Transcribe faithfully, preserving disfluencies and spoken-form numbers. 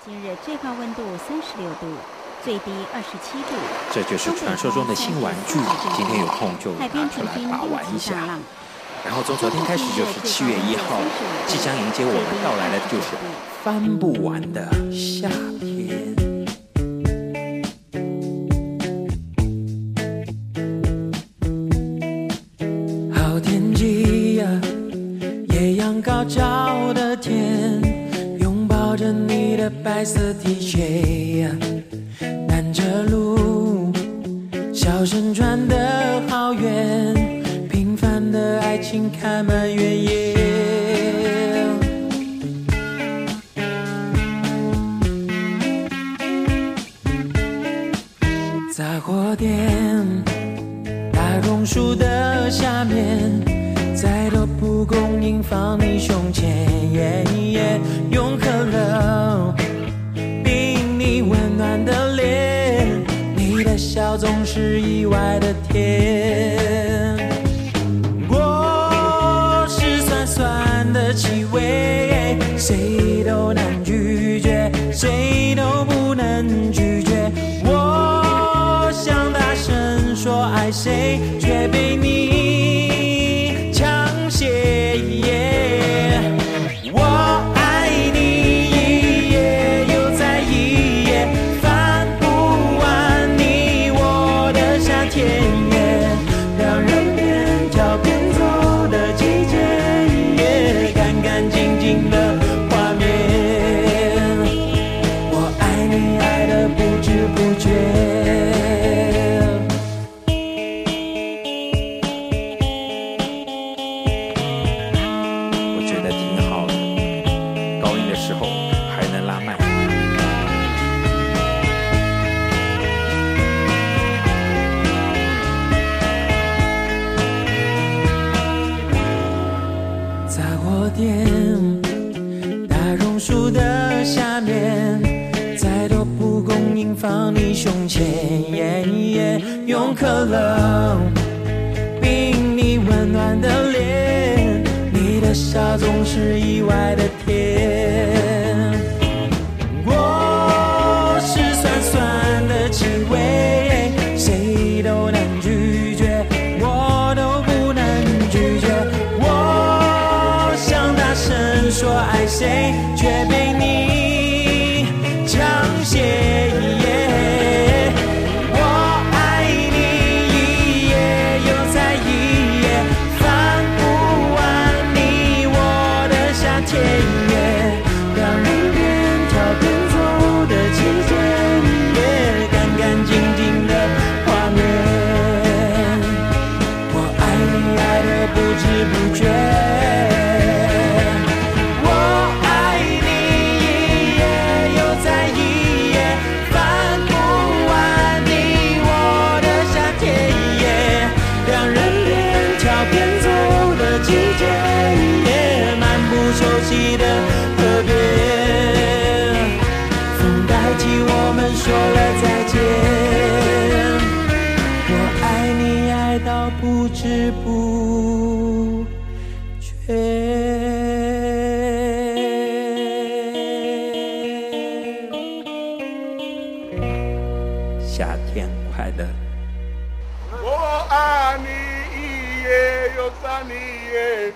今日最高温度三十六度，最低二十七度。 这就是传说中的新玩具，今天有空就拿出来把玩一下。然后从昨天开始就是七月一号，即将迎接我们到来的就是翻不完的夏天。 好天气呀，艳阳高照的天，拥抱着你的白色 T 恤呀，单车路，笑声传得好远，平凡的爱情开满原野。杂货店，大榕树的下面，再多蒲公英放你胸前，用可乐冰你温暖的脸，你的笑总是意外的甜。果实酸酸的气味，谁都难拒绝，谁都不能拒绝。我想大声说爱谁，却被你抢先。我爱你一夜又再一夜，翻不完你我的夏天，让人边跳边走的季节，干干净净的画面。我爱你爱得不知不觉。大榕树的下面，再多蒲公英放你胸前，用可乐冰你温暖的脸，你的笑总是意外的甜。果实酸酸的气味，谁都难拒绝，我都不能拒绝。说爱谁，却被你抢先。我爱你一夜又再一夜，翻不完你我的夏天，让人边跳边走的季节，干干净净的画面。我爱你爱得不知不觉。熟悉的河边，风代替我们说了再见。我爱你爱到不知不觉。 夏天快乐。 我爱你一夜又三夜。